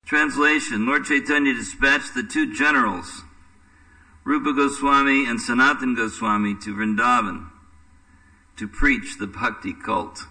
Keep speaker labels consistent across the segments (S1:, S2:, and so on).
S1: Translation: Lord Chaitanya dispatched the two generals, Rupa Goswami and Sanatan Goswami, to Vrindavan to preach the bhakti cult.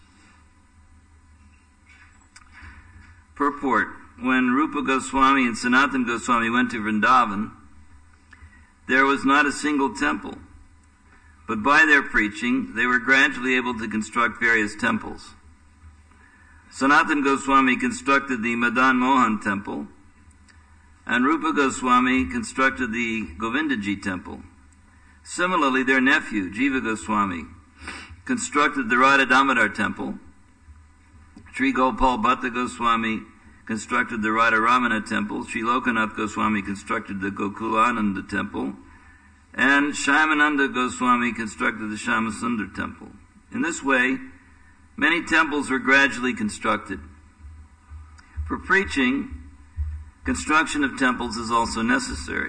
S1: Purport: when Rupa Goswami and Sanatan Goswami went to Vrindavan, there was not a single temple, but by their preaching they were gradually able to construct various temples. Sanatan Goswami constructed the Madan Mohan temple, and Rupa Goswami constructed the Govindaji temple. Similarly, their nephew, Jiva Goswami, constructed the Radha Damodar temple. Sri Gopal Bhatta Goswami constructed the Radha Ramana temple. Sri Lokanath Goswami constructed the Gokulananda temple. And Shyamananda Goswami constructed the Shyamasundar temple. In this way, many temples were gradually constructed. For preaching, construction of temples is also necessary.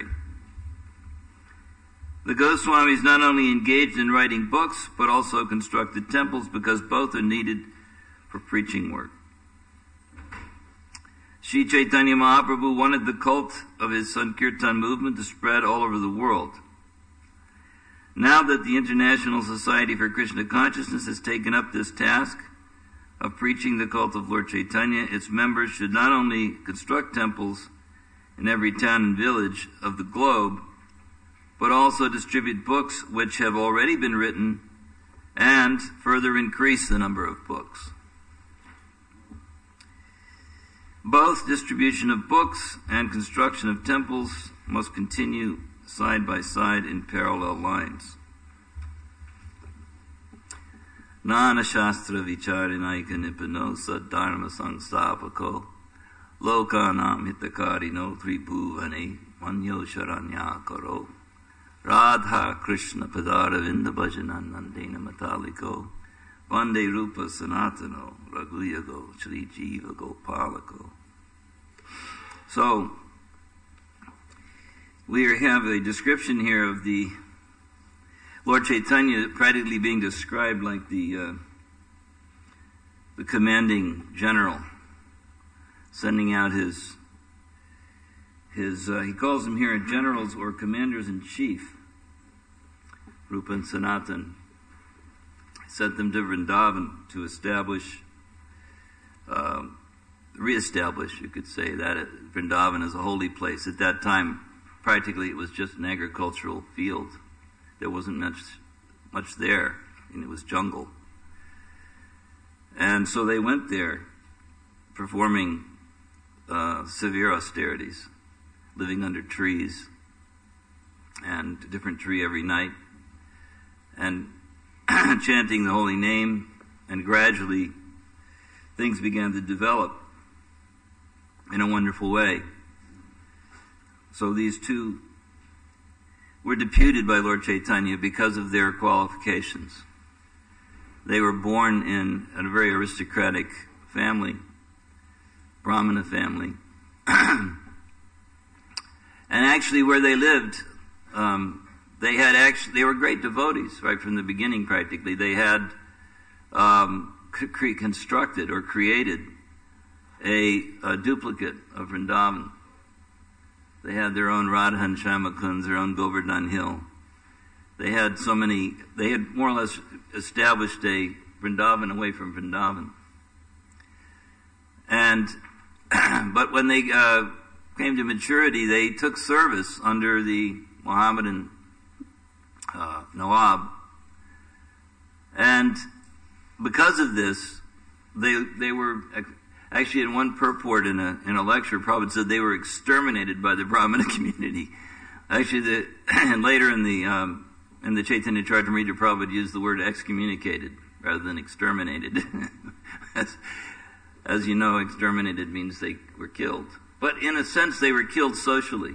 S1: The Goswamis not only engaged in writing books, but also constructed temples because both are needed for preaching work. Sri Chaitanya Mahaprabhu wanted the cult of his Sankirtan movement to spread all over the world. Now that the International Society for Krishna Consciousness has taken up this task of preaching the cult of Lord Chaitanya, its members should not only construct temples in every town and village of the globe, but also distribute books which have already been written and further increase the number of books. Both distribution of books and construction of temples must continue side by side in parallel lines. Nana Shastra Vicharinaika Nipano Saddharma Sangsthapako Lokanam Hitakarino Tribhuvane Manyo Sharanya Karo Radha Krishna Padaravinda Bhajananandena Mataliko Vande Rupa Sanatano Raghuyago Shri Jiva Gopalako. So, we have a description here of the Lord Chaitanya practically being described like the commanding general, sending out his he calls them here generals or commanders in chief. Rupa and Sanatan sent them to Vrindavan to reestablish, you could say, that Vrindavan as a holy place. At that time, practically it was just an agricultural field. There wasn't much there, and it was jungle. And so they went there performing severe austerities, living under trees, and a different tree every night, and chanting the holy name, and gradually things began to develop in a wonderful way. So these two were deputed by Lord Chaitanya because of their qualifications. They were born in a very aristocratic family, Brahmana family. And actually where they lived, they were great devotees right from the beginning practically. They had constructed or created a duplicate of Vrindavan. They had their own Radha and Shyamakund, their own Govardhan Hill. They had more or less established a Vrindavan away from Vrindavan. And, but when they came to maturity, they took service under the Mohammedan Nawab. And because of this, they were actually in one purport in a lecture, Prabhupada said they were exterminated by the Brahmana community. Actually, and later in the Chaitanya Charitamrita, Prabhupada used the word excommunicated rather than exterminated. As you know, exterminated means they were killed. But in a sense, they were killed socially.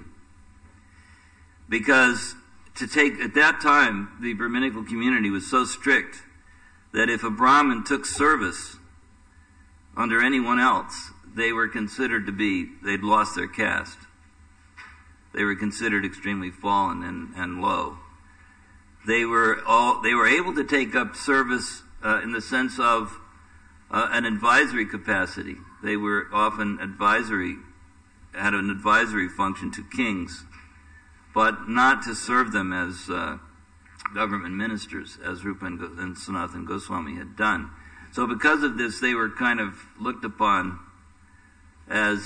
S1: Because at that time, the Brahminical community was so strict that if a Brahmin took service under anyone else, they were considered they'd lost their caste. They were considered extremely fallen and low. They were able to take up service in the sense of an advisory capacity. They were often advisory had an advisory function to kings, but not to serve them as government ministers, as Rupa and Sanatana Goswami had done. So because of this, they were kind of looked upon as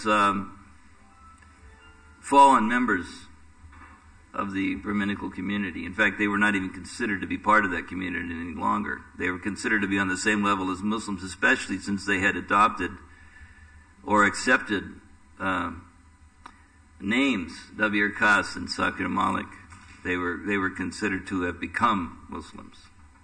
S1: fallen members of the Brahminical community. In fact, they were not even considered to be part of that community any longer. They were considered to be on the same level as Muslims, especially since they had adopted or accepted names, Dabir Khas and Zakir Malik. They were considered to have become Muslims.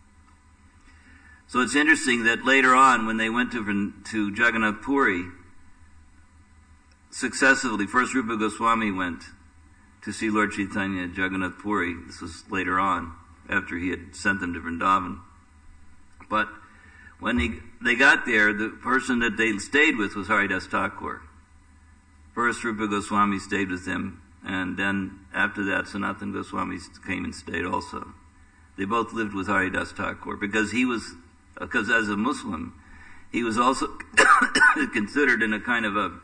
S1: So it's interesting that later on, when they went to Jagannath Puri, successively, first Rupa Goswami went to see Lord Chaitanya at Jagannath Puri. This was later on, after he had sent them to Vrindavan. But when they got there, the person that they stayed with was Haridas Thakur. First Rupa Goswami stayed with him, and then after that Sanatana Goswami came and stayed also. They both lived with Haridas Thakur because as a Muslim, he was also considered in a kind of a...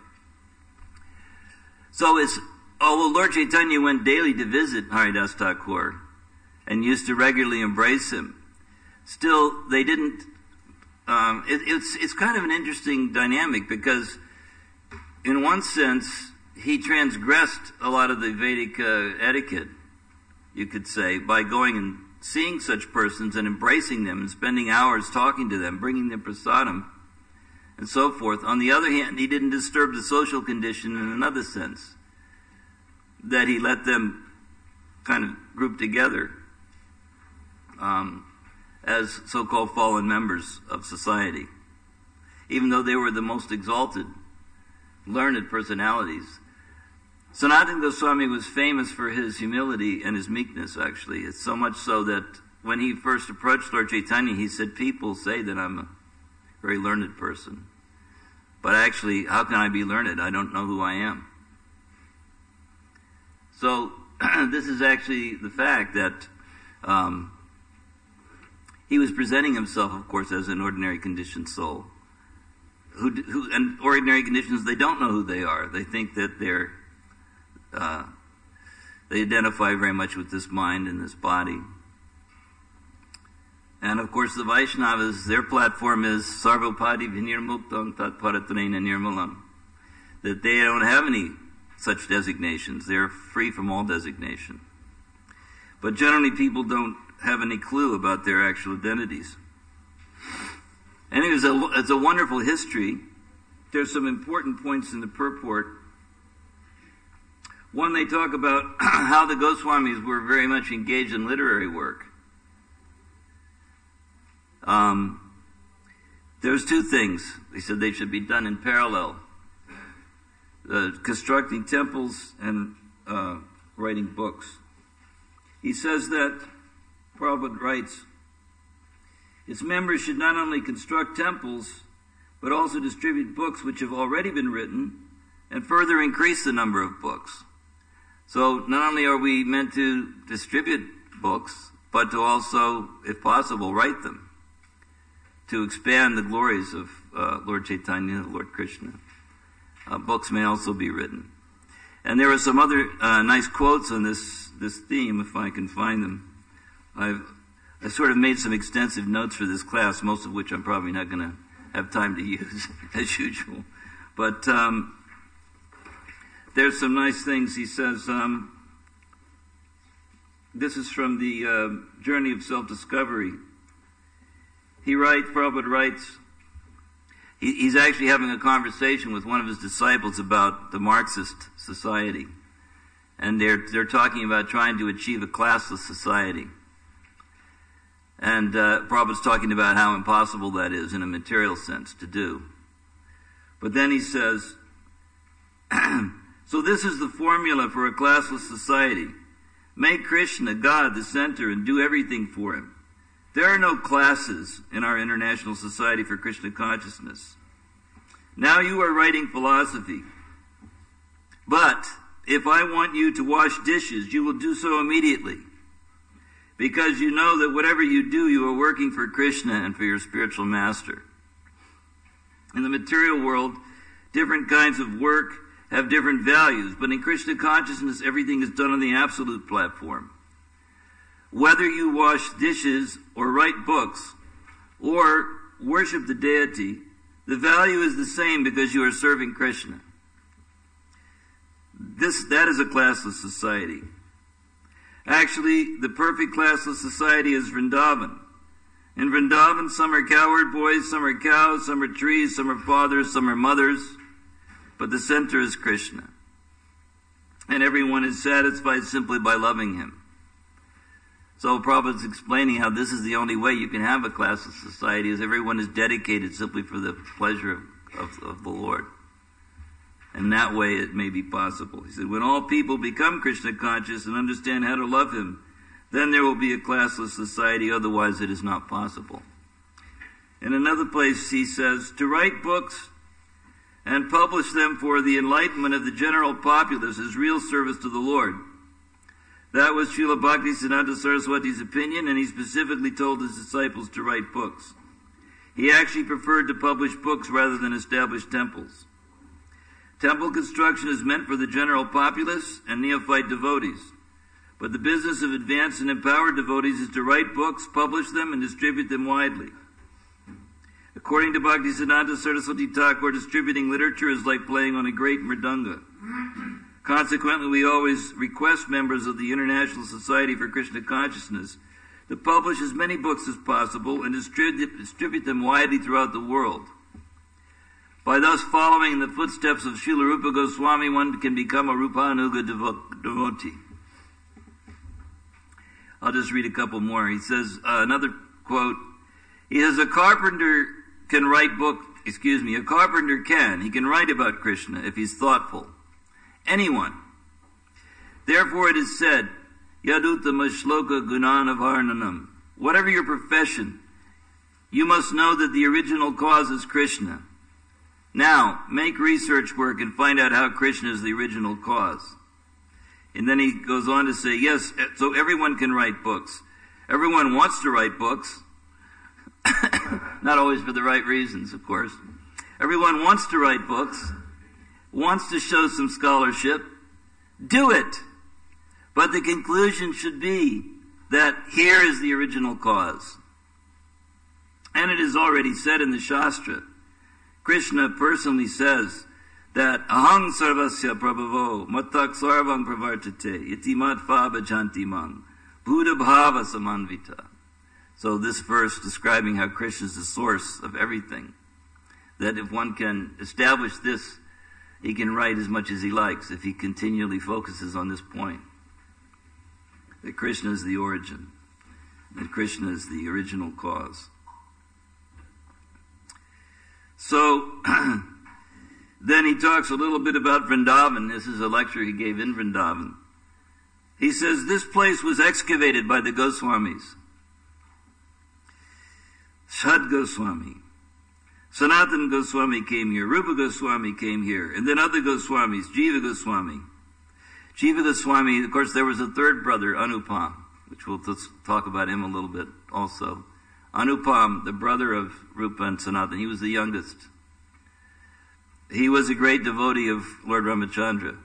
S1: Although Lord Chaitanya went daily to visit Haridas Thakur and used to regularly embrace him, still they didn't... It's kind of an interesting dynamic because in one sense he transgressed a lot of the Vedic etiquette, you could say, by going and seeing such persons and embracing them and spending hours talking to them, bringing them prasadam and so forth. On the other hand, he didn't disturb the social condition in another sense, that he let them kind of group together as so-called fallen members of society, even though they were the most exalted, learned personalities. Sanatana Goswami was famous for his humility and his meekness, actually. It's so much so that when he first approached Lord Chaitanya, he said, "People say that I'm a very learned person, but actually, how can I be learned? I don't know who I am." So this is actually the fact that he was presenting himself, of course, as an ordinary conditioned soul. Who and ordinary conditions, they don't know who they are. They think that they identify very much with this mind and this body. And of course, the Vaishnavas, their platform is Sarvapadi Vinirmuktam Tat Paratrena Nirmalam, that they don't have any such designations. They're free from all designation. But generally, people don't have any clue about their actual identities. Anyways, it's a wonderful history. There's some important points in the purport. One, they talk about how the Goswamis were very much engaged in literary work. There's two things. They said they should be done in parallel. Constructing temples and writing books. He says that, Prabhupada writes, its members should not only construct temples, but also distribute books which have already been written, and further increase the number of books. So not only are we meant to distribute books, but to also, if possible, write them, to expand the glories of Lord Chaitanya, Lord Krishna. Books may also be written. And there are some other nice quotes on this theme, if I can find them. I sort of made some extensive notes for this class, most of which I'm probably not going to have time to use, as usual. But there's some nice things. He says, this is from the Journey of Self-Discovery. Prabhupada writes, he's actually having a conversation with one of his disciples about the Marxist society. And they're talking about trying to achieve a classless society. And Prabhupada's talking about how impossible that is in a material sense to do. But then he says, so this is the formula for a classless society. Make Krishna, God, the center and do everything for him. There are no classes in our International Society for Krishna Consciousness. Now you are writing philosophy. But if I want you to wash dishes, you will do so immediately. Because you know that whatever you do, you are working for Krishna and for your spiritual master. In the material world, different kinds of work have different values, but in Krishna consciousness, everything is done on the absolute platform. Whether you wash dishes or write books or worship the deity, the value is the same because you are serving Krishna. That is a classless society. Actually, the perfect classless society is Vrindavan. In Vrindavan, some are cowherd boys, some are cows, some are trees, some are fathers, some are mothers, but the center is Krishna. And everyone is satisfied simply by loving him. So Prabhupada's explaining how this is the only way you can have a classless society, is everyone is dedicated simply for the pleasure of the Lord. And that way it may be possible. He said, when all people become Krishna conscious and understand how to love him, then there will be a classless society, otherwise it is not possible. In another place he says, to write books and publish them for the enlightenment of the general populace is real service to the Lord. That was Srila Bhaktisiddhanta Saraswati's opinion, and he specifically told his disciples to write books. He actually preferred to publish books rather than establish temples. Temple construction is meant for the general populace and neophyte devotees. But the business of advanced and empowered devotees is to write books, publish them, and distribute them widely. According to Bhaktisiddhanta Saraswati Thakur, distributing literature is like playing on a great mridanga. Consequently, we always request members of the International Society for Krishna Consciousness to publish as many books as possible and distribute them widely throughout the world. By thus following in the footsteps of Srila Rupa Goswami, one can become a Rupanuga devotee. I'll just read a couple more. He says, another quote, he says, a carpenter can write about Krishna if he's thoughtful. Anyone. Therefore it is said, Yaduttama shloka gunanavarnanam. Whatever your profession, you must know that the original cause is Krishna. Now, make research work and find out how Krishna is the original cause. And then he goes on to say, yes, so everyone can write books. Everyone wants to write books. Not always for the right reasons, of course. Everyone wants to write books, wants to show some scholarship. Do it. But the conclusion should be that here is the original cause. And it is already said in the Shastra. Krishna personally says that ahang sarvasya prabhavo mattak sarvang pravartate iti matva bhajanti mang buddha bhava samanvita. So this verse describing how Krishna is the source of everything, that if one can establish this, he can write as much as he likes if he continually focuses on this point, that Krishna is the origin, that Krishna is the original cause. So, then he talks a little bit about Vrindavan. This is a lecture he gave in Vrindavan. He says, this place was excavated by the Goswamis. Shad Goswami. Sanatan Goswami came here. Rupa Goswami came here. And then other Goswamis. Jiva Goswami. Jiva Goswami, of course, there was a third brother, Anupam, which we'll talk about him a little bit also. Anupam, the brother of Rupa and Sanatan, he was the youngest. He was a great devotee of Lord Ramachandra.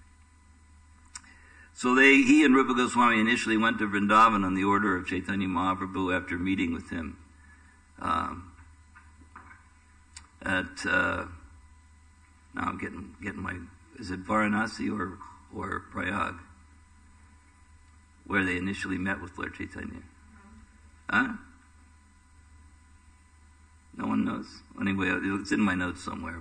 S1: So he and Rupa Goswami initially went to Vrindavan on the order of Chaitanya Mahaprabhu after meeting with him now I'm getting my, is it Varanasi or Prayag, where they initially met with Lord Chaitanya? Huh? No one knows. Anyway, it's in my notes somewhere,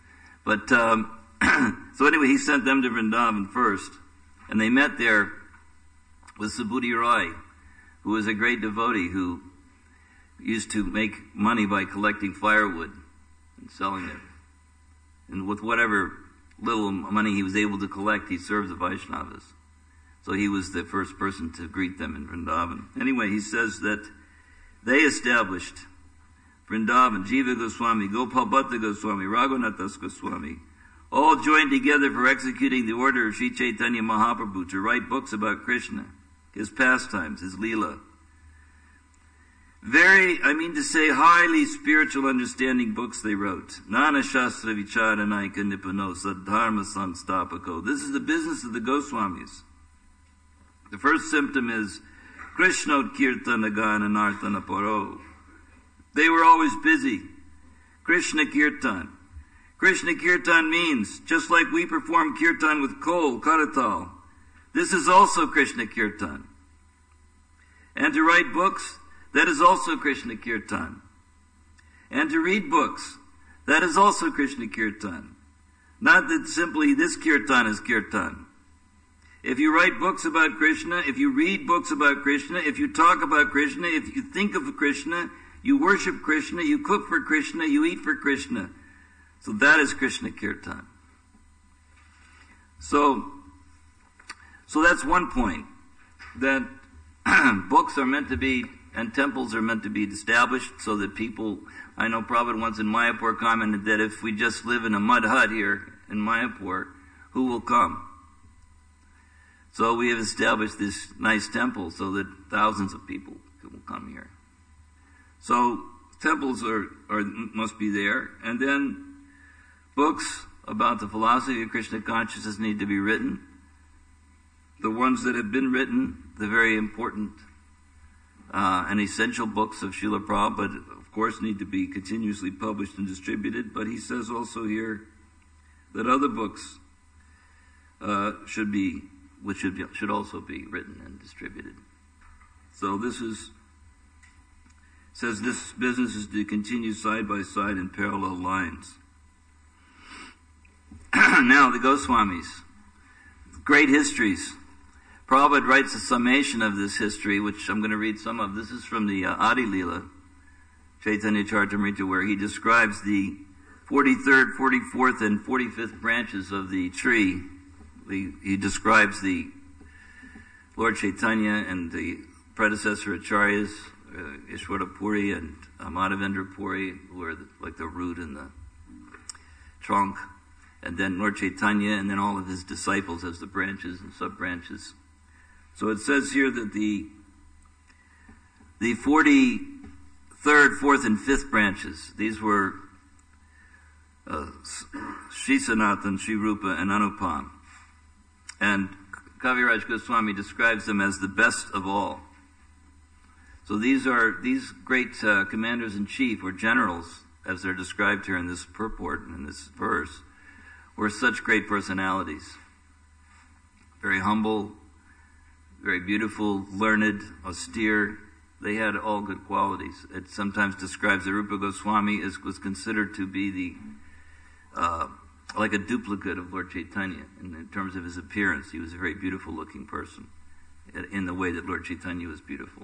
S1: so anyway, he sent them to Vrindavan first, and they met there with Subhuti Rai, who was a great devotee who used to make money by collecting firewood and selling it. And with whatever little money he was able to collect, he served the Vaishnavas. So he was the first person to greet them in Vrindavan. Anyway, he says that they established Vrindavan, Jiva Goswami, Gopal Bhatta Goswami, Raghunathas Goswami, all joined together for executing the order of Sri Chaitanya Mahaprabhu to write books about Krishna, his pastimes, his Leela. highly spiritual understanding books they wrote. Nana Shastra Vicharanaika Nipano Sadharma Sanstapako. This is the business of the Goswamis. The first symptom is Krishna Kirtana Gana Nartana Paro. They were always busy. Krishna Kirtan. Krishna Kirtan means, just like we perform Kirtan with coal, karatal, this is also Krishna Kirtan. And to write books, that is also Krishna Kirtan. And to read books, that is also Krishna Kirtan. Not that simply this Kirtan is Kirtan. If you write books about Krishna, if you read books about Krishna, if you talk about Krishna, if you think of Krishna, you worship Krishna, you cook for Krishna, you eat for Krishna. So that is Krishna Kirtan. So that's one point, that books are meant to be, and temples are meant to be established so that people, I know Prabhupada once in Mayapur commented that if we just live in a mud hut here in Mayapur, who will come? So we have established this nice temple so that thousands of people will come here. So temples must be there, and then books about the philosophy of Krishna consciousness need to be written. The ones that have been written, the very important and essential books of Srila Prabhupada, of course, need to be continuously published and distributed, but he says also here that other books should also be written and distributed. So says this business is to continue side by side in parallel lines. Now, the Goswamis, great histories. Prabhupada writes a summation of this history, which I'm going to read some of. This is from the Adi Lila, Chaitanya Charitamrita, where he describes the 43rd, 44th, and 45th branches of the tree. He describes the Lord Chaitanya and the predecessor Acharyas, Ishwara Puri and Madhavendra Puri, who are like the root and the trunk, and then Lord Chaitanya, and then all of his disciples as the branches and sub-branches. So it says here that the 43rd, 4th, and 5th branches, these were Sri Sanatan, Sri Rupa, and Anupam. And Kaviraj Goswami describes them as the best of all. So these great commanders-in-chief, or generals, as they're described here in this purport and in this verse, were such great personalities. Very humble, very beautiful, learned, austere. They had all good qualities. It sometimes describes that Rupa Goswami was considered to be like a duplicate of Lord Chaitanya in terms of his appearance. He was a very beautiful looking person in the way that Lord Chaitanya was beautiful.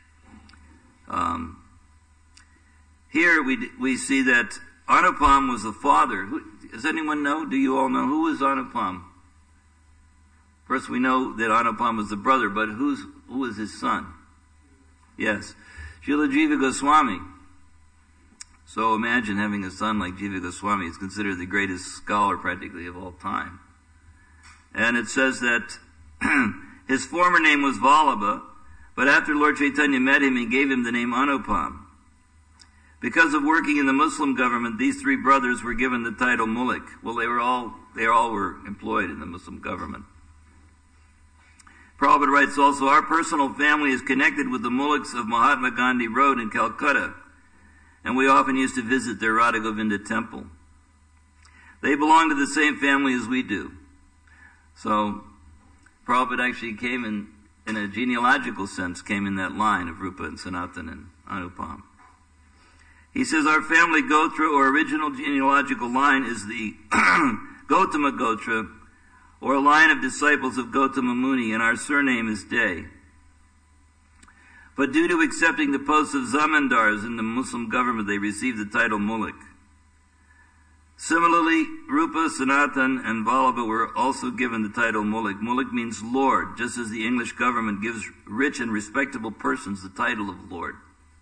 S1: Here we see that Anupam was the father. Does anyone know? Do you all know? Who was Anupam? First, we know that Anupam was the brother, but who was his son? Yes, Srila Jiva Goswami. So imagine having a son like Jiva Goswami. He's considered the greatest scholar practically of all time. And it says that his former name was Vallabha, but after Lord Chaitanya met him, he gave him the name Anupam. Because of working in the Muslim government, these three brothers were given the title Mullik. Well, they all were employed in the Muslim government. Prabhupada writes also, our personal family is connected with the Mulliks of Mahatma Gandhi Road in Calcutta, and we often used to visit their Radha Govinda temple. They belong to the same family as we do. So, Prabhupada actually came in a genealogical sense, came in that line of Rupa and Sanatan and Anupam. He says our family Gotra, or original genealogical line, is the Gautama Gotra, or a line of disciples of Gautama Muni, and our surname is Day. But due to accepting the posts of zamindars in the Muslim government, they received the title Mullik. Similarly, Rupa, Sanatan, and Vallabha were also given the title Mullik. Mullik means Lord, just as the English government gives rich and respectable persons the title of Lord.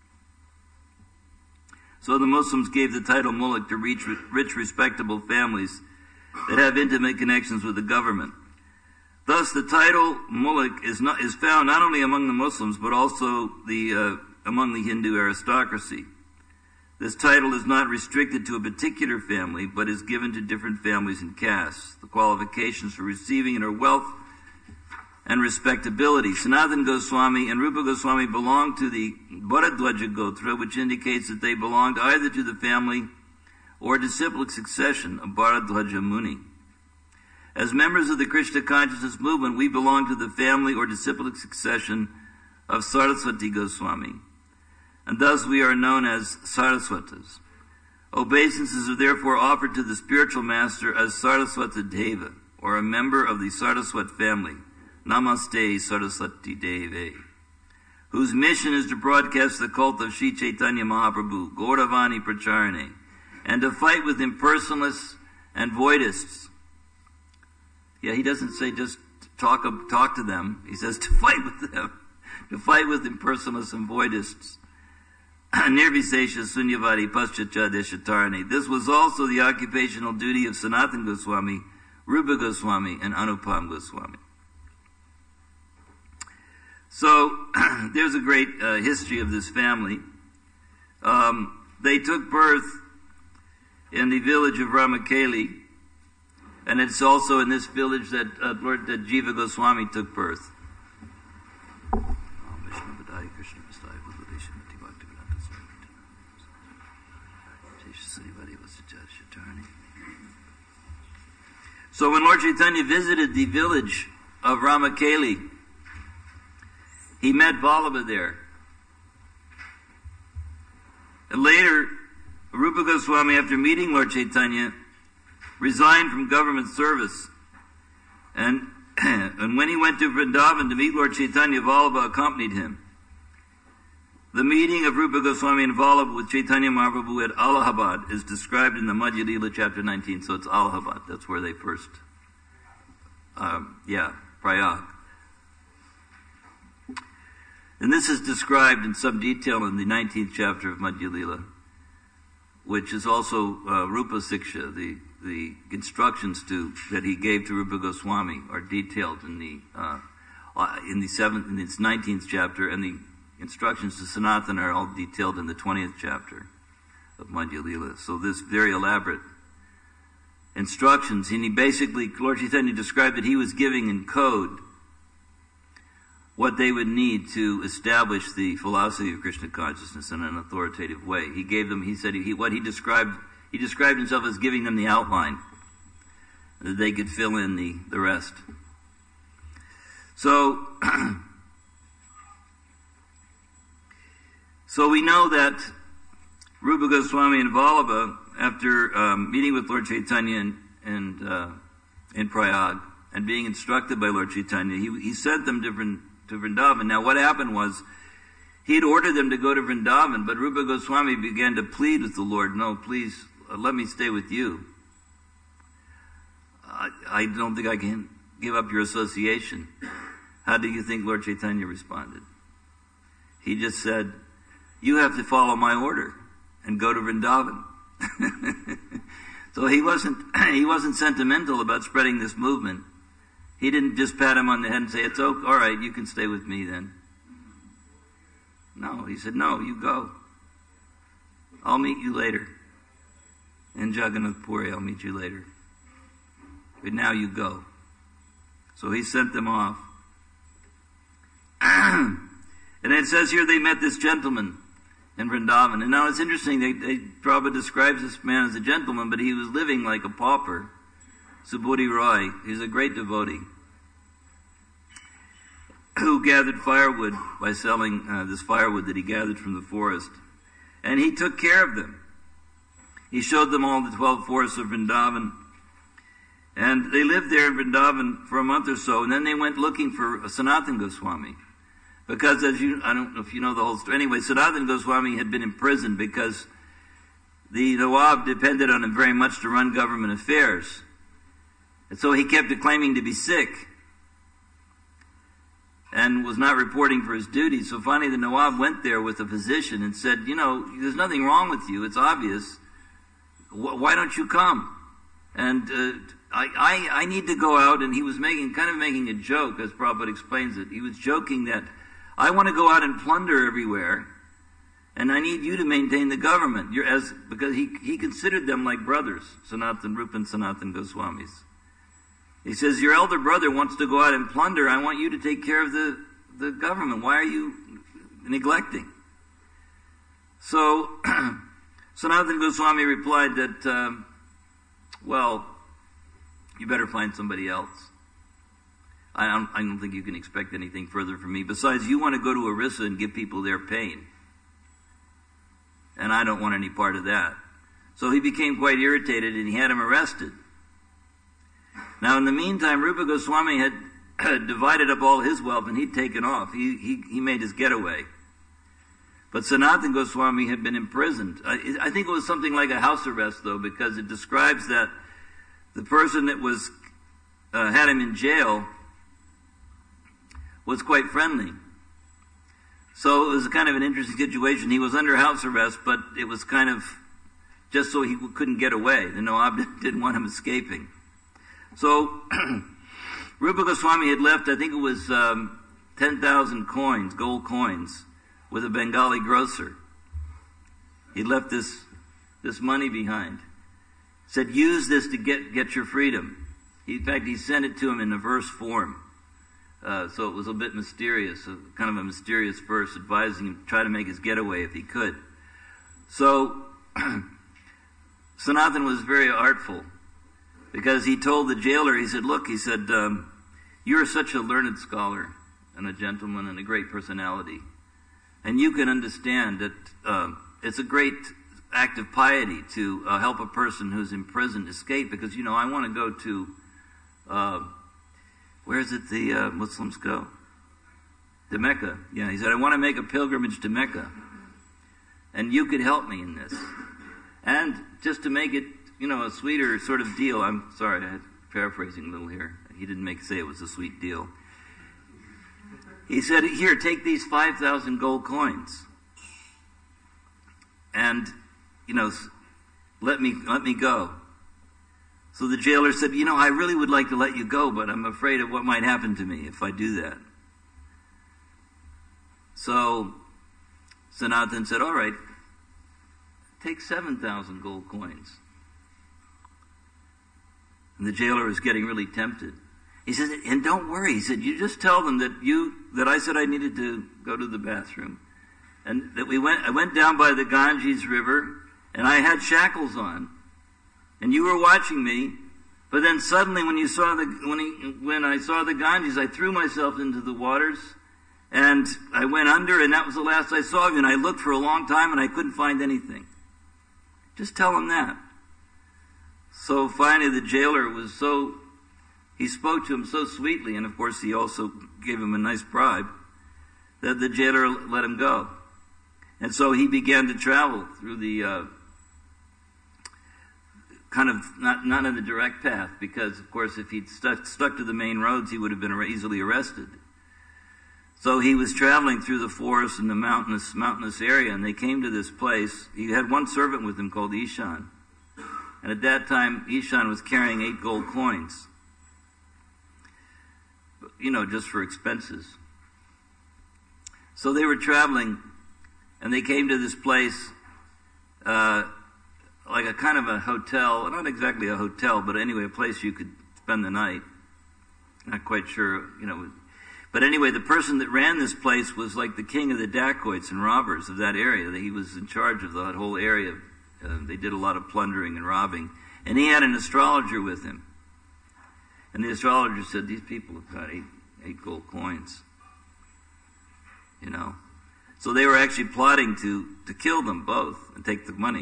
S1: So the Muslims gave the title Mullik to rich, respectable families that have intimate connections with the government. Thus, the title Mullik is found not only among the Muslims, but also the among the Hindu aristocracy. This title is not restricted to a particular family, but is given to different families and castes. The qualifications for receiving it are wealth and respectability. Sanatana Goswami and Rupa Goswami belong to the Bharadwaja Gotra, which indicates that they belonged either to the family or disciplic succession of Bharadwaja Muni. As members of the Krishna consciousness movement, we belong to the family or disciplic succession of Saraswati Goswami, and thus we are known as Saraswatas. Obeisances are therefore offered to the spiritual master as Saraswata Deva, or a member of the Saraswat family, Namaste Saraswati Deve, whose mission is to broadcast the cult of Sri Chaitanya Mahaprabhu, Gauravani Pracharane, and to fight with impersonalists and voidists. Yeah, he doesn't say just talk to them. He says to fight with them, to fight with impersonalists and voidists. Nirvisesha Sunyavadi Paschacha Deshatarani. This was also the occupational duty of Sanatana Goswami, Rupa Goswami, and Anupam Goswami. So, there's a great history of this family. They took birth in the village of Ramakeli, and it's also in this village that that Jiva Goswami took birth. So when Lord Chaitanya visited the village of Ramakeli, he met Vallabha there. And later, Rupa Goswami, after meeting Lord Chaitanya, resigned from government service. And when he went to Vrindavan to meet Lord Chaitanya, Vallabha accompanied him. The meeting of Rupa Goswami and Vallabha with Chaitanya Mahaprabhu at Allahabad is described in the Madhya Lila chapter 19, so it's Allahabad. That's where they first, Prayag. And this is described in some detail in the 19th chapter of Madhya Lila, which is also Rupa Siksha, the instructions that he gave to Rupa Goswami are detailed in its 19th chapter, and the instructions to Sanatana are all detailed in the 20th chapter of Madhya Lila. So this very elaborate instructions, and he basically, Lord Chaitanya described that he was giving in code what they would need to establish the philosophy of Krishna consciousness in an authoritative way. He gave them, he said, he described himself as giving them the outline, that they could fill in the rest. So, so we know that Rupa Goswami and Vallabha, after meeting with Lord Chaitanya in Prayag and being instructed by Lord Chaitanya, he sent them to Vrindavan. Now what happened was, he had ordered them to go to Vrindavan, but Rupa Goswami began to plead with the Lord, no, please, let me stay with you. I don't think I can give up your association. How do you think Lord Chaitanya responded? He just said, you have to follow my order and go to Vrindavan. So he wasn't sentimental about spreading this movement. He didn't just pat him on the head and say, it's okay, all right, you can stay with me then. No, he said, no, you go. I'll meet you later. In Jagannath Puri, I'll meet you later. But now you go. So he sent them off. And it says here they met this gentleman in Vrindavan. And now it's interesting, Prabhupada describes this man as a gentleman, but he was living like a pauper. Subodhi Roy, he's a great devotee who gathered firewood by selling this firewood that he gathered from the forest. And he took care of them. He showed them all the 12 forests of Vrindavan. And they lived there in Vrindavan for a month or so, and then they went looking for Sanatana Goswami. Because I don't know if you know the whole story. Anyway, Sanatana Goswami had been imprisoned because the Nawab depended on him very much to run government affairs. And so he kept claiming to be sick and was not reporting for his duties. So finally the Nawab went there with a physician and said, there's nothing wrong with you. It's obvious. Why don't you come? And I need to go out. And he was making a joke, as Prabhupada explains it. He was joking that I want to go out and plunder everywhere and I need you to maintain the government. Because he considered them like brothers, Sanatan Rupa and Sanatan Goswamis. He says, your elder brother wants to go out and plunder. I want you to take care of the government. Why are you neglecting? So Sanatan Goswami replied that, well, you better find somebody else. I don't think you can expect anything further from me. Besides, you want to go to Orissa and give people their pain. And I don't want any part of that. So he became quite irritated and he had him arrested. Now, in the meantime, Rupa Goswami had divided up all his wealth and he'd taken off. He made his getaway. But Sanatan Goswami had been imprisoned. I think it was something like a house arrest, though, because it describes that the person that was had him in jail was quite friendly. So it was kind of an interesting situation. He was under house arrest, but it was kind of just so he couldn't get away. The Nawab didn't want him escaping. So Rupa Goswami had left, I think it was 10,000 coins, gold coins, with a Bengali grocer. He left this money behind. Said, use this to get your freedom. In fact, he sent it to him in a verse form. So it was a bit mysterious, kind of a mysterious verse advising him to try to make his getaway if he could. So Sanatan was very artful because he told the jailer, he said, look, he said, you're such a learned scholar and a gentleman and a great personality. And you can understand that it's a great act of piety to help a person who's in prison escape because, I want to go to, where is it the Muslims go? To Mecca. Yeah, he said, I want to make a pilgrimage to Mecca. And you could help me in this. And just to make it, a sweeter sort of deal, I'm sorry, I'm paraphrasing a little here. He didn't say it was a sweet deal. He said, here, take these 5,000 gold coins. And, let me go. So the jailer said, I really would like to let you go, but I'm afraid of what might happen to me if I do that. So Sanatan said, all right, take 7,000 gold coins. And the jailer was getting really tempted. He said, and don't worry. He said, you just tell them that I said I needed to go to the bathroom. And that I went down by the Ganges River, and I had shackles on. And you were watching me, but then suddenly when I saw the Ganges, I threw myself into the waters, and I went under, and that was the last I saw of you, and I looked for a long time, and I couldn't find anything. Just tell him that. So finally the jailer he spoke to him so sweetly, and of course he also gave him a nice bribe, that the jailer let him go. And so he began to travel through the kind of not in the direct path, because of course if he'd stuck to the main roads, he would have been easily arrested. So he was traveling through the forest and the mountainous area, and they came to this place. He had one servant with him called Ishan. And at that time, Ishan was carrying 8 gold coins. Just for expenses. So they were traveling, and they came to this place, like a kind of a hotel, not exactly a hotel, but anyway, a place you could spend the night. Not quite sure, But anyway, the person that ran this place was like the king of the dacoits and robbers of that area. He was in charge of that whole area. They did a lot of plundering and robbing. And he had an astrologer with him. And the astrologer said, these people have got 8 gold coins. So they were actually plotting to kill them both and take the money.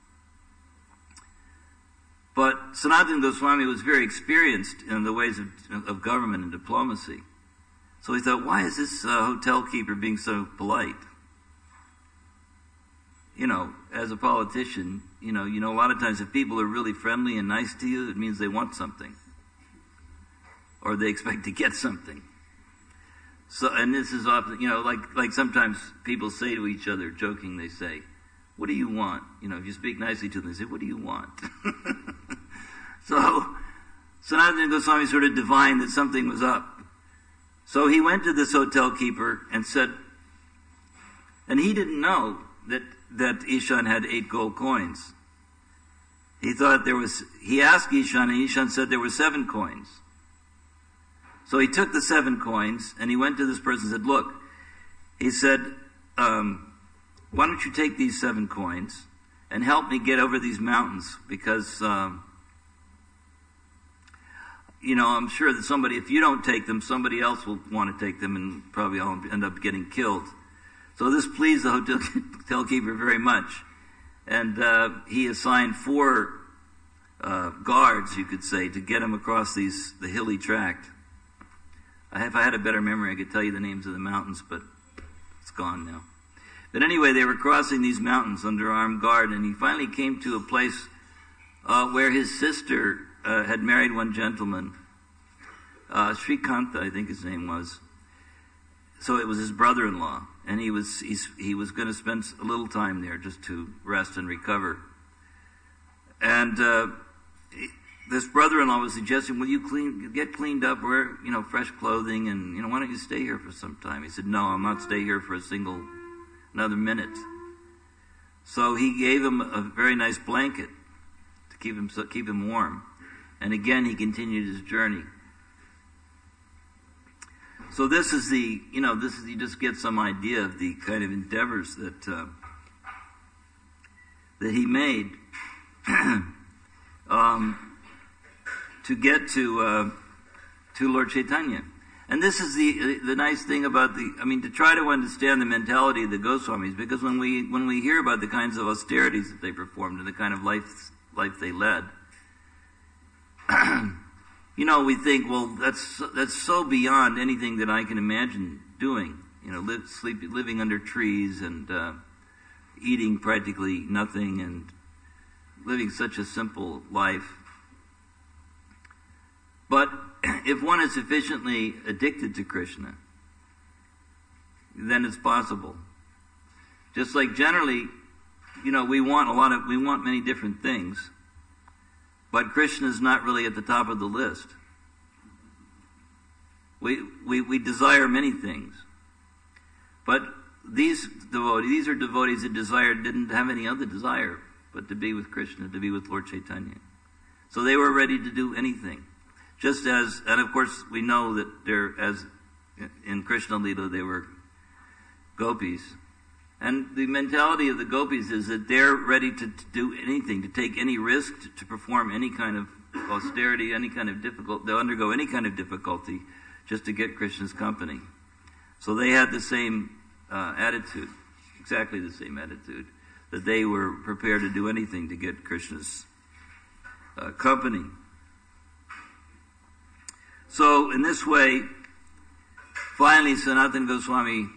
S1: But Sanatan Goswami was very experienced in the ways of government and diplomacy. So he thought, why is this hotel keeper being so polite? As a politician, a lot of times if people are really friendly and nice to you, it means they want something. Or they expect to get something. So, and this is often, like sometimes people say to each other, joking, they say, what do you want? If you speak nicely to them, they say, what do you want? So, Sanatan Goswami sort of divined that something was up. So he went to this hotel keeper and said, and he didn't know, that Ishan had 8 gold coins. He asked Ishan, and Ishan said there were 7 coins. So he took the 7 coins, and he went to this person and said, look, he said, why don't you take these 7 coins and help me get over these mountains? Because, I'm sure that if you don't take them, somebody else will want to take them and probably all end up getting killed. So this pleased the hotel keeper very much. And he assigned 4 guards, you could say, to get him across the hilly tract. If I had a better memory, I could tell you the names of the mountains, but it's gone now. But anyway, they were crossing these mountains under armed guard, and he finally came to a place where his sister had married one gentleman, Srikanta, I think his name was. So it was his brother-in-law, and he was going to spend a little time there just to rest and recover. And this brother-in-law was suggesting, will you get cleaned up, wear fresh clothing, and why don't you stay here for some time? He said, no, I'll not stay here for another minute. So he gave him a very nice blanket to keep him warm. And again, he continued his journey. So this is you just get some idea of the kind of endeavors that he made to get to Lord Chaitanya. And this is the nice thing about to try to understand the mentality of the Goswamis, because when we hear about the kinds of austerities that they performed and the kind of life they led, we think, well, that's so beyond anything that I can imagine doing. Living under trees and eating practically nothing and living such a simple life. But if one is sufficiently addicted to Krishna, then it's possible. Just like generally, we want many different things, but Krishna is not really at the top of the list. We desire many things, but these are devotees that didn't have any other desire but to be with Krishna, to be with Lord Chaitanya. So they were ready to do anything. Just as, and of course we know that as in Krishna Lila they were gopis. And the mentality of the gopis is that they're ready to do anything, to take any risk, to perform any kind of austerity, any kind of they'll undergo any kind of difficulty just to get Krishna's company. So they had the same attitude, exactly the same attitude, that they were prepared to do anything to get Krishna's company. So in this way, finally Sanatana Goswami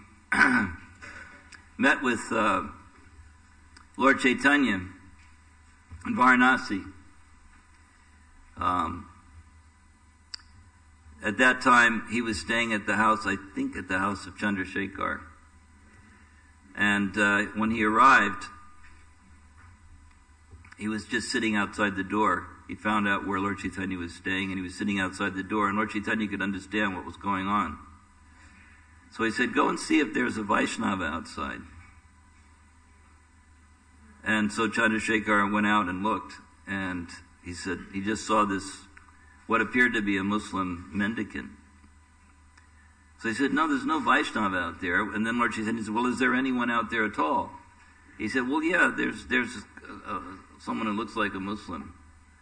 S1: met with Lord Chaitanya in Varanasi. At that time, he was staying at the house of Chandrasekhar. And when he arrived, he was just sitting outside the door. He found out where Lord Chaitanya was staying, and he was sitting outside the door, and Lord Chaitanya could understand what was going on. So he said, go and see if there's a Vaishnava outside. And so Chandrasekhar went out and looked, and he said he just saw what appeared to be a Muslim mendicant. So he said, no, there's no Vaishnava out there. And then Lord Chaitanya said, well, is there anyone out there at all? He said, well, yeah, there's someone who looks like a Muslim.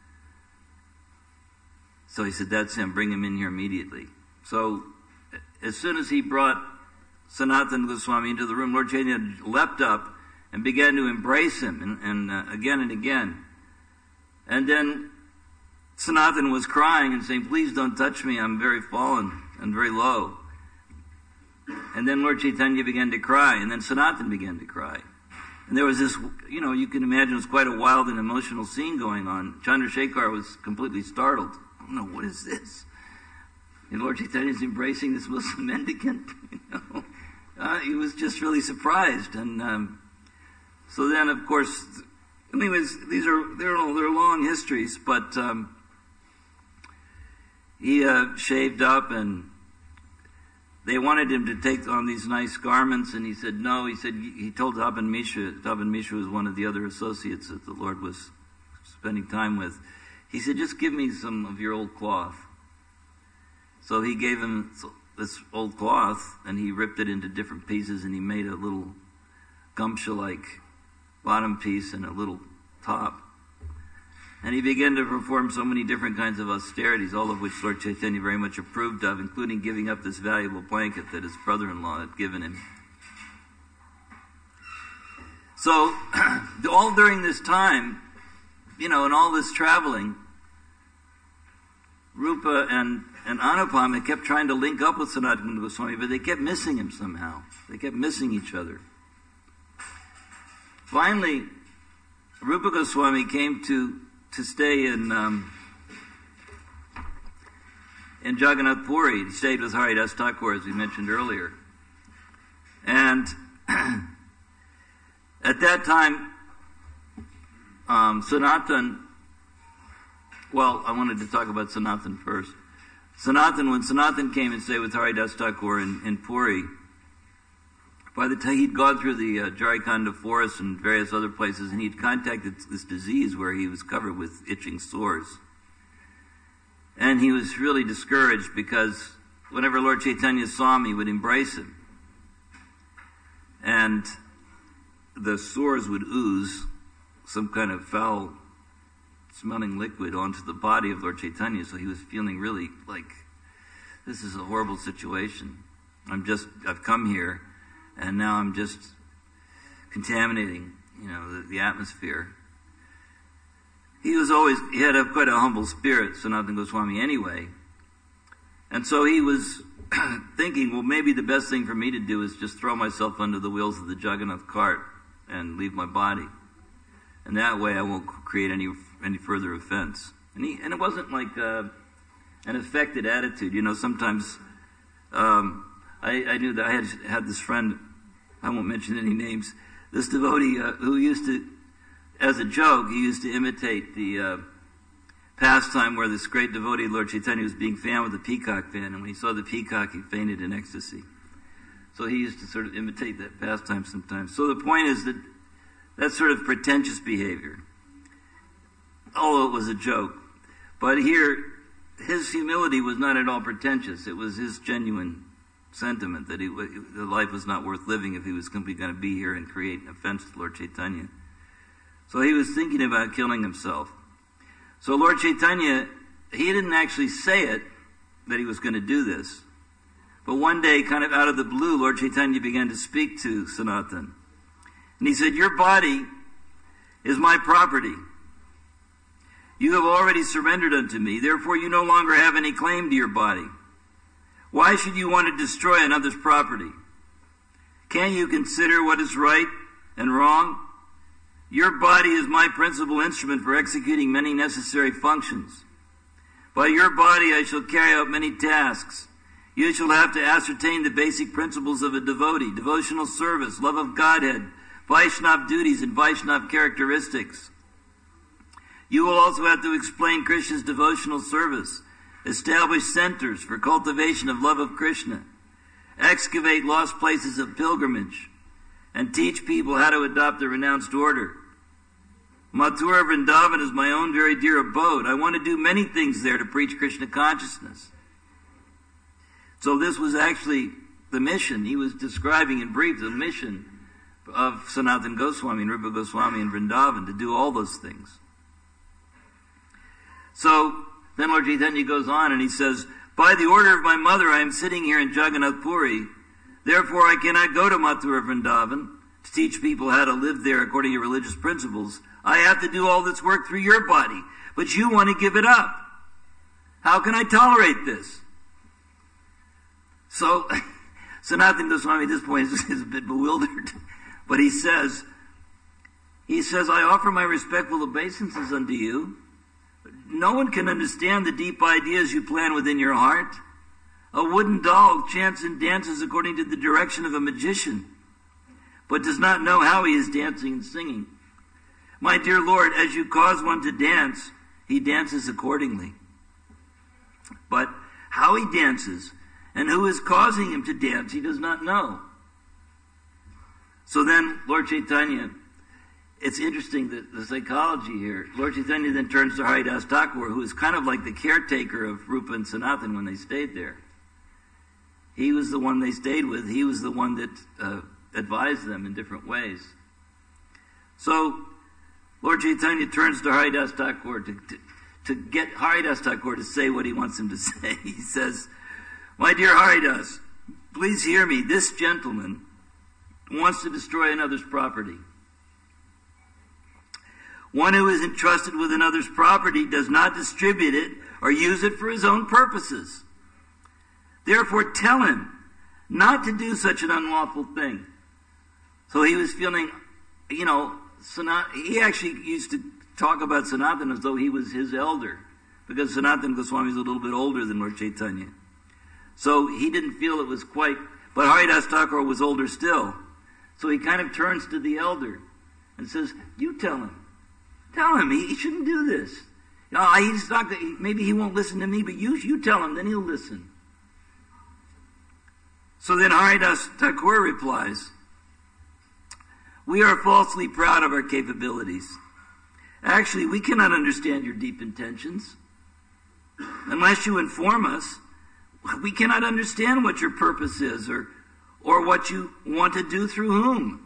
S1: So he said, that's him, bring him in here immediately. So as soon as he brought Sanatana Goswami into the room, Lord Chaitanya leapt up and began to embrace him and again and again. And then Sanatana was crying and saying, please don't touch me, I'm very fallen and very low. And then Lord Chaitanya began to cry, and then Sanatana began to cry. And there was this, you can imagine it was quite a wild and emotional scene going on. Chandrasekhar was completely startled. Oh no, what is this? And Lord Chaitanya is embracing this Muslim mendicant. He was just really surprised. And so then, of course, anyways, they're long histories, but he shaved up, and they wanted him to take on these nice garments, and he said no. He told Taban Misha was one of the other associates that the Lord was spending time with. He said, just give me some of your old cloth. So he gave him this old cloth, and he ripped it into different pieces, and he made a little gumsha-like bottom piece and a little top. And he began to perform so many different kinds of austerities, all of which Lord Chaitanya very much approved of, including giving up this valuable blanket that his brother-in-law had given him. So, all during this time, and all this traveling, Rupa and Anupam had kept trying to link up with Sanatana Goswami, but they kept missing him somehow. They kept missing each other. Finally, Rupa Goswami came to stay in Jagannath Puri. He stayed with Haridas Thakur, as we mentioned earlier. And at that time, Sanatan, I wanted to talk about Sanatan first. When Sanatan came and stayed with Haridas Thakur in Puri, by the time he'd gone through the Jarikhanda forest and various other places, and he'd contacted this disease where he was covered with itching sores. And he was really discouraged because whenever Lord Chaitanya saw him, he would embrace him. And the sores would ooze some kind of foul-smelling liquid onto the body of Lord Chaitanya, so he was feeling really like, this is a horrible situation. I've come here, and now I'm just contaminating, the atmosphere. He had quite a humble spirit, Sanatana Goswami, anyway. And so he was thinking, well, maybe the best thing for me to do is just throw myself under the wheels of the Jagannath cart and leave my body. And that way I won't create any further offense. And it wasn't like an affected attitude. Sometimes I knew that I had this friend, I won't mention any names, this devotee who used to, as a joke, he used to imitate the pastime where this great devotee, Lord Chaitanya, was being fanned with a peacock fan, and when he saw the peacock, he fainted in ecstasy. So he used to sort of imitate that pastime sometimes. So the point is that that's sort of pretentious behavior, although it was a joke. But here, his humility was not at all pretentious. It was his genuine sentiment that the life was not worth living if he was simply going to be here and create an offense to Lord Chaitanya. So he was thinking about killing himself. So Lord Chaitanya, he didn't actually say it, that he was going to do this. But one day, kind of out of the blue, Lord Chaitanya began to speak to Sanatan. And he said, your body is my property. You have already surrendered unto me, therefore you no longer have any claim to your body. Why should you want to destroy another's property? Can't you consider what is right and wrong? Your body is my principal instrument for executing many necessary functions. By your body I shall carry out many tasks. You shall have to ascertain the basic principles of a devotee, devotional service, love of Godhead, Vaishnava duties, and Vaishnava characteristics. You will also have to explain Krishna's devotional service, establish centers for cultivation of love of Krishna, excavate lost places of pilgrimage, and teach people how to adopt the renounced order. Mathura Vrindavan is my own very dear abode. I want to do many things there to preach Krishna consciousness. So this was actually the mission. He was describing in brief the mission of Sanatana Goswami and Rupa Goswami in Vrindavan, to do all those things. So then Lord Chaitanya goes on and he says, by the order of my mother I am sitting here in Jagannath Puri, therefore I cannot go to Mathura Vrindavan to teach people how to live there according to religious principles. I have to do all this work through your body, but you want to give it up. How can I tolerate this? So Sanatana Goswami at this point is a bit bewildered, but he says, I offer my respectful obeisances unto you. No one can understand the deep ideas you plan within your heart. A wooden doll chants and dances according to the direction of a magician, but does not know how he is dancing and singing. My dear Lord, as you cause one to dance, he dances accordingly. But how he dances And who is causing him to dance, he does not know. So then, Lord Chaitanya, it's interesting that the psychology here, Lord Chaitanya then turns to Haridas Thakur, who is kind of like the caretaker of Rupa and Sanatan when they stayed there. He was the one they stayed with. He was the one that advised them in different ways. So, Lord Chaitanya turns to Haridas Thakur to get Haridas Thakur to say what he wants him to say. He says, "My dear Haridas, please hear me. This gentleman wants to destroy another's property. One who is entrusted with another's property does not distribute it or use it for his own purposes. Therefore, tell him not to do such an unlawful thing." So he was feeling, he actually used to talk about Sanatan as though he was his elder, because Sanatan Goswami is a little bit older than Lord Chaitanya. So he didn't feel it was quite, but Haridas Thakur was older still. So he kind of turns to the elder and says, "You tell him. Tell him he shouldn't do this. He's not. Maybe he won't listen to me, but you tell him, then he'll listen." So then Haridas Thakur replies, "We are falsely proud of our capabilities. Actually, we cannot understand your deep intentions. Unless you inform us, we cannot understand what your purpose is or what you want to do through whom.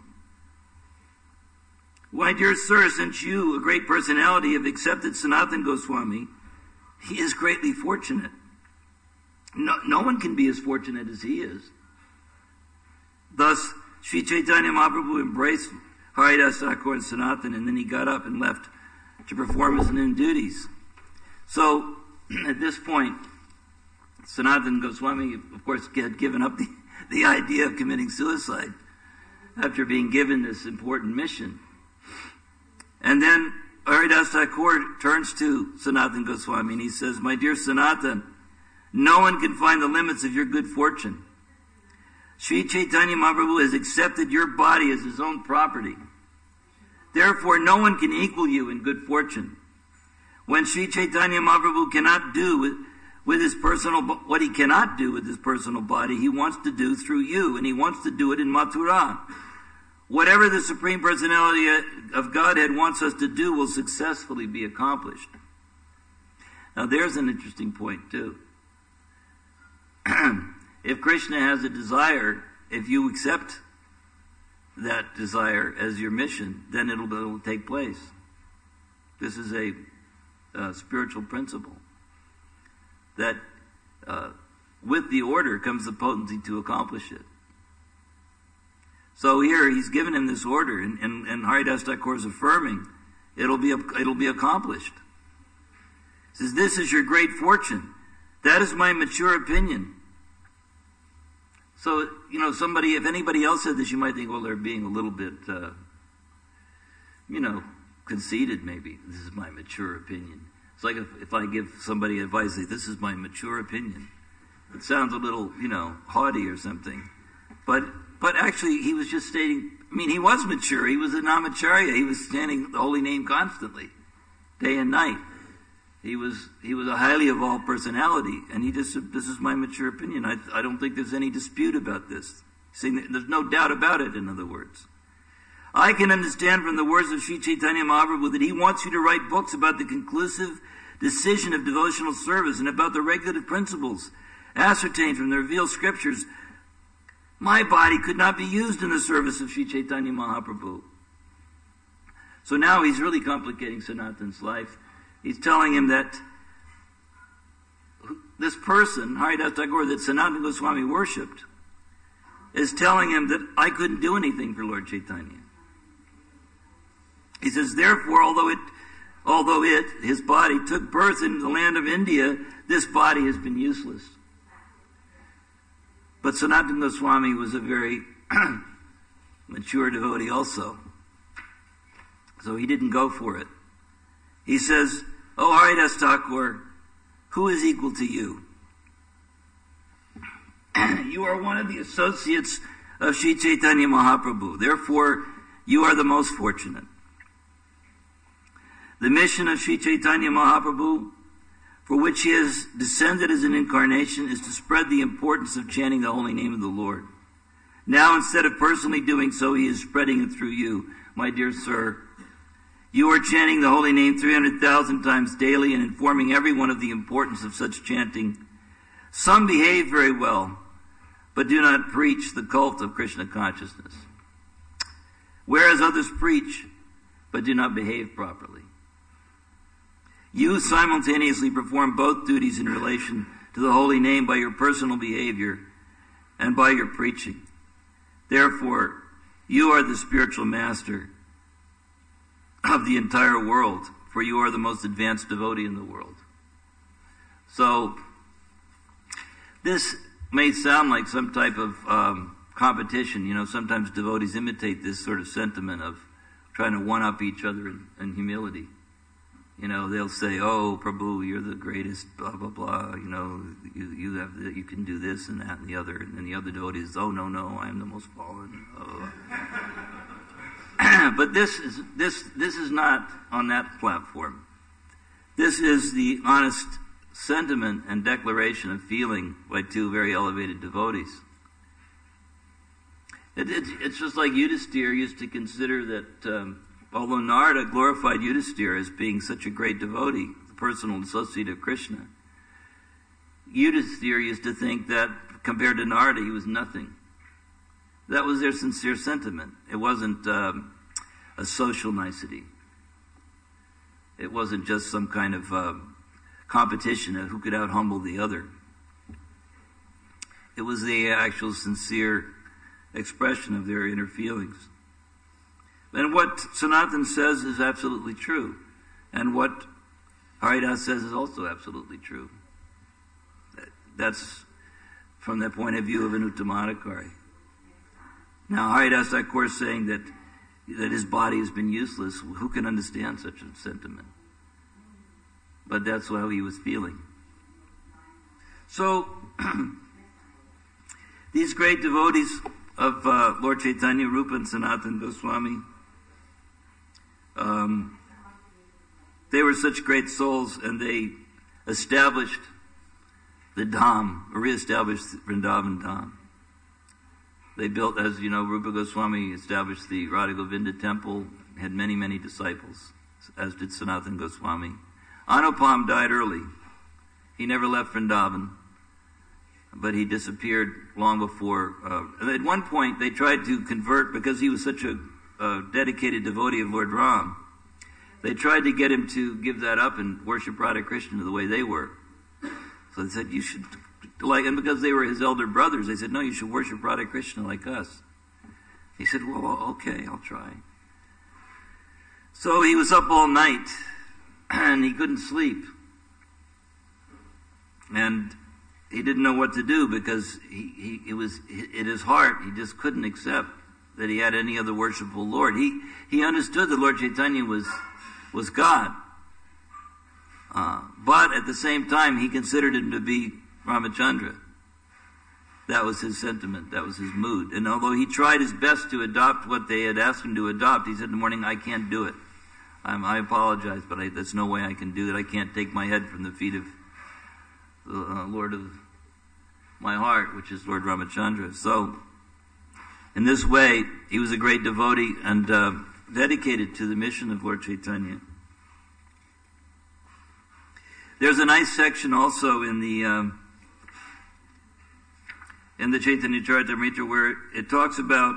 S1: Why, dear sir, since you, a great personality, have accepted Sanatan Goswami, he is greatly fortunate. No one can be as fortunate as he is." Thus, Sri Chaitanya Mahaprabhu embraced Haridas Thakur and Sanatan, and then he got up and left to perform his new duties. So, at this point, Sanatan Goswami, of course, had given up the idea of committing suicide after being given this important mission. And then Haridas Thakur turns to Sanatan Goswami and he says, "My dear Sanatan, no one can find the limits of your good fortune. Sri Chaitanya Mahaprabhu has accepted your body as his own property. Therefore, no one can equal you in good fortune. When Sri Chaitanya Mahaprabhu cannot do with his personal, what he cannot do with his personal body, he wants to do through you, and he wants to do it in Mathura. Whatever the Supreme Personality of Godhead wants us to do will successfully be accomplished." Now there's an interesting point too. If Krishna has a desire, if you accept that desire as your mission, then it'll take place. This is a spiritual principle. That with the order comes the potency to accomplish it. So here he's given him this order, and Haridas Thakur is affirming it'll be accomplished. He says, "This is your great fortune. That is my mature opinion." So, if anybody else said this, you might think, well, they're being a little bit, conceited maybe. This is my mature opinion. It's like if I give somebody advice, like, "This is my mature opinion." It sounds a little, haughty or something. But actually, he was just stating, he was mature. He was a namacharya. He was chanting the holy name constantly, day and night. He was a highly evolved personality, and he just said, "This is my mature opinion. I don't think there's any dispute about this." Saying there's no doubt about it, in other words. "I can understand from the words of Sri Chaitanya Mahaprabhu that he wants you to write books about the conclusive decision of devotional service and about the regulative principles ascertained from the revealed scriptures. My body could not be used in the service of Sri Chaitanya Mahaprabhu." So now he's really complicating Sanatan's life. He's telling him that this person, Haridas Thakur, that Sanatan Goswami worshipped, is telling him that I couldn't do anything for Lord Chaitanya. He says, "Therefore, although his body, took birth in the land of India, this body has been useless." But Sanatan Goswami was a very mature devotee also. So he didn't go for it. He says, "Oh Haridas Thakur, who is equal to you? You are one of the associates of Sri Chaitanya Mahaprabhu. Therefore, you are the most fortunate. The mission of Sri Chaitanya Mahaprabhu for which he has descended as an incarnation, is to spread the importance of chanting the holy name of the Lord. Now, instead of personally doing so, he is spreading it through you. My dear sir, you are chanting the holy name 300,000 times daily and informing everyone of the importance of such chanting. Some behave very well, but do not preach the cult of Krishna consciousness, whereas others preach, but do not behave properly. You simultaneously perform both duties in relation to the holy name by your personal behavior and by your preaching. Therefore, you are the spiritual master of the entire world, for you are the most advanced devotee in the world. So, this may sound like some type of competition. You know, sometimes devotees imitate this sort of sentiment of trying to one-up each other in humility. You know, they'll say, "Oh, Prabhu, you're the greatest, blah, blah, blah. You know, you can do this and that and the other." And then the other devotees, "Oh, no, I am the most fallen." But this is not on that platform. This is the honest sentiment and declaration of feeling by two very elevated devotees. It's just like Yudhisthira used to consider that although Narada glorified Yudhisthira as being such a great devotee, the personal associate of Krishna, Yudhisthira used to think that compared to Narada he was nothing. That was their sincere sentiment. It wasn't a social nicety. It wasn't just some kind of competition of who could out-humble the other. It was the actual sincere expression of their inner feelings. And what Sanatan says is absolutely true. And what Haridas says is also absolutely true. That's from the point of view of an Uttamadhikari. Now, Haridas, of course, saying that his body has been useless. Who can understand such a sentiment? But that's how he was feeling. So, these great devotees of Lord Chaitanya, Rupa and Sanatana Goswami, they were such great souls, and they established the Dham, or re-established Vrindavan Dham. They built, as you know, Rupa Goswami established the Radha Govinda temple, had many, many disciples, as did Sanatana Goswami. Anupam died early. He never left Vrindavan, but he disappeared long before. At one point, they tried to convert, because he was such a dedicated devotee of Lord Ram. They tried to get him to give that up and worship Radha Krishna the way they were. So they said, you should, and because they were his elder brothers, they said, no, you should worship Radha Krishna like us. He said, well, okay, I'll try. So he was up all night, and he couldn't sleep. And he didn't know what to do, because it was in his heart, he just couldn't accept that he had any other worshipful Lord. He understood that Lord Chaitanya was God. But at the same time, he considered him to be Ramachandra. That was his sentiment. That was his mood. And although he tried his best to adopt what they had asked him to adopt, he said in the morning, I can't do it. I apologize, but there's no way I can do that. I can't take my head from the feet of the Lord of my heart, which is Lord Ramachandra. So, in this way, he was a great devotee and dedicated to the mission of Lord Chaitanya. There's a nice section also in the Chaitanya Charitamrita where it talks about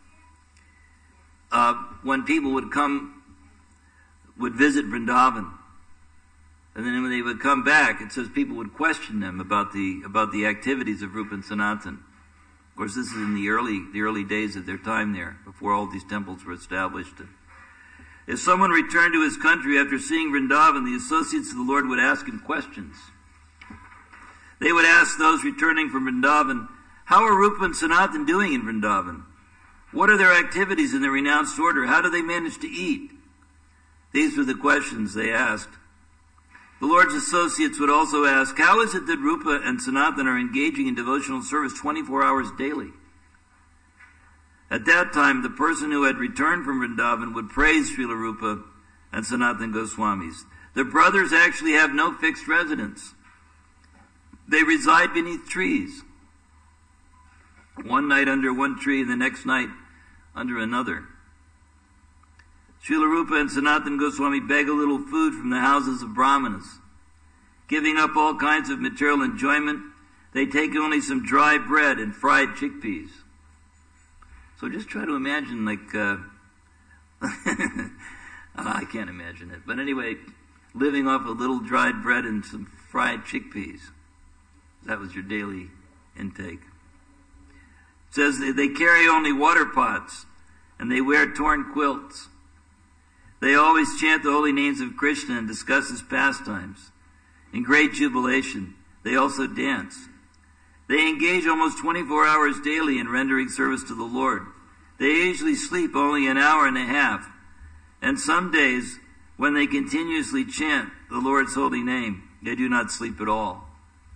S1: when people would visit Vrindavan, and then when they would come back, it says people would question them about the activities of Rupa and Sanatan. Of course, this is in the early days of their time there, before all these temples were established. If someone returned to his country after seeing Vrindavan, the associates of the Lord would ask him questions. They would ask those returning from Vrindavan, how are Rupa and Sanatan doing in Vrindavan? What are their activities in the renounced order? How do they manage to eat? These were the questions they asked. The Lord's associates would also ask, how is it that Rupa and Sanatan are engaging in devotional service 24 hours daily? At that time, the person who had returned from Vrindavan would praise Srila Rupa and Sanatana Goswamis. The brothers actually have no fixed residence. They reside beneath trees. One night under one tree, the next night under another. Srila Rupa and Sanatana Goswami beg a little food from the houses of Brahmanas. Giving up all kinds of material enjoyment, they take only some dry bread and fried chickpeas. So just try to imagine, I can't imagine it. But anyway, living off a little dried bread and some fried chickpeas. That was your daily intake. It says they carry only water pots and they wear torn quilts. They always chant the holy names of Krishna and discuss his pastimes. In great jubilation, they also dance. They engage almost 24 hours daily in rendering service to the Lord. They usually sleep only an hour and a half. And some days, when they continuously chant the Lord's holy name, they do not sleep at all.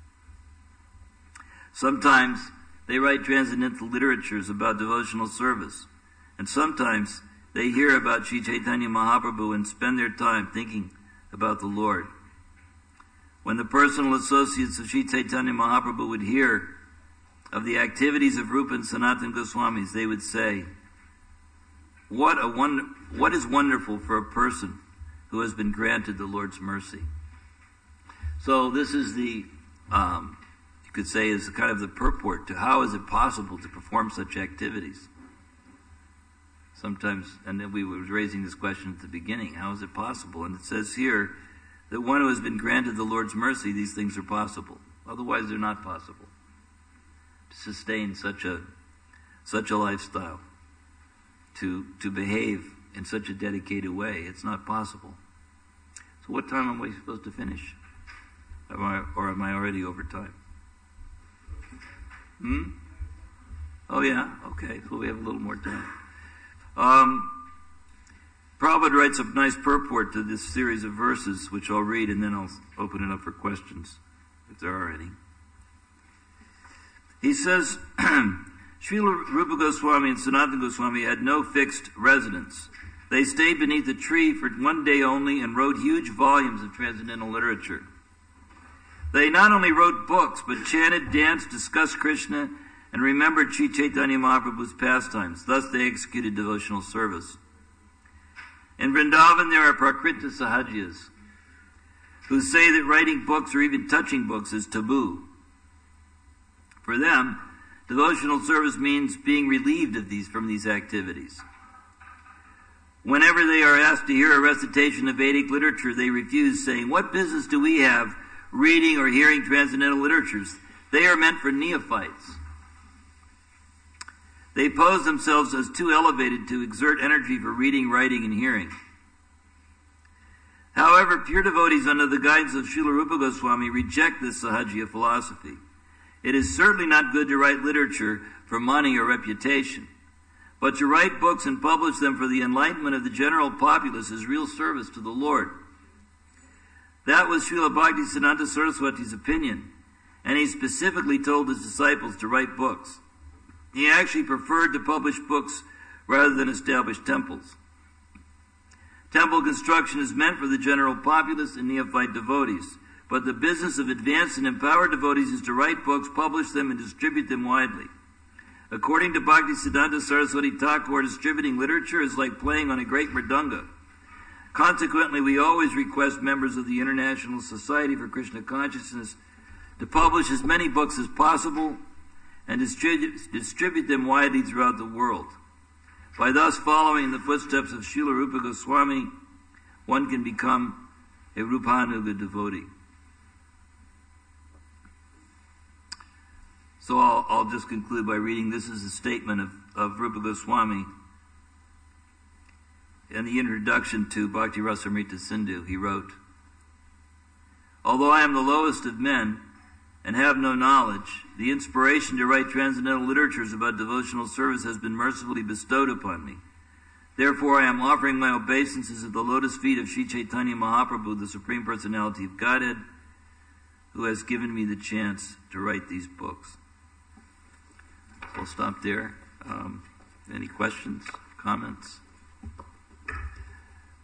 S1: Sometimes they write transcendental literatures about devotional service. And sometimes they hear about Sri Chaitanya Mahaprabhu and spend their time thinking about the Lord. When the personal associates of Sri Chaitanya Mahaprabhu would hear of the activities of Rupa and Sanatana Goswamis, they would say, what is wonderful for a person who has been granted the Lord's mercy. So this is the, you could say, is kind of the purport to how is it possible to perform such activities. Sometimes, and then we were raising this question at the beginning, how is it possible? And it says here that one who has been granted the Lord's mercy, these things are possible. Otherwise they're not possible. To sustain such a lifestyle, to behave in such a dedicated way, it's not possible. So what time am I supposed to finish? Or am I already over time? Oh yeah? Okay, so we have a little more time. Prabhupada writes a nice purport to this series of verses, which I'll read, and then I'll open it up for questions, if there are any. He says, Srila Rupa Goswami and Sanatana Goswami had no fixed residence. They stayed beneath a tree for one day only and wrote huge volumes of transcendental literature. They not only wrote books, but chanted, danced, discussed Krishna, and remembered Sri Chaitanya Mahaprabhu's pastimes. Thus they executed devotional service. In Vrindavan there are Prakrita Sahajiyas, who say that writing books or even touching books is taboo. For them, devotional service means being relieved from these activities. Whenever they are asked to hear a recitation of Vedic literature, they refuse, saying, "What business do we have reading or hearing transcendental literatures? They are meant for neophytes." They pose themselves as too elevated to exert energy for reading, writing, and hearing. However, pure devotees under the guidance of Srila Rupa Goswami reject this Sahajiya philosophy. It is certainly not good to write literature for money or reputation, but to write books and publish them for the enlightenment of the general populace is real service to the Lord. That was Srila Bhaktisiddhanta Saraswati's opinion, and he specifically told his disciples to write books. He actually preferred to publish books rather than establish temples. Temple construction is meant for the general populace and neophyte devotees, but the business of advanced and empowered devotees is to write books, publish them, and distribute them widely. According to Bhaktisiddhanta Saraswati Thakur, distributing literature is like playing on a great mridanga. Consequently, we always request members of the International Society for Krishna Consciousness to publish as many books as possible and distribute them widely throughout the world. By thus following in the footsteps of Srila Rupa Goswami, one can become a Rupanuga devotee. So I'll just conclude by reading. This is a statement of Rupa Goswami. In the introduction to Bhakti Rasamrita Sindhu, he wrote, "Although I am the lowest of men and have no knowledge, the inspiration to write transcendental literatures about devotional service has been mercifully bestowed upon me. Therefore I am offering my obeisances at the lotus feet of Sri Chaitanya Mahaprabhu, the Supreme Personality of Godhead, who has given me the chance to write these books." We'll stop there. Any questions, comments?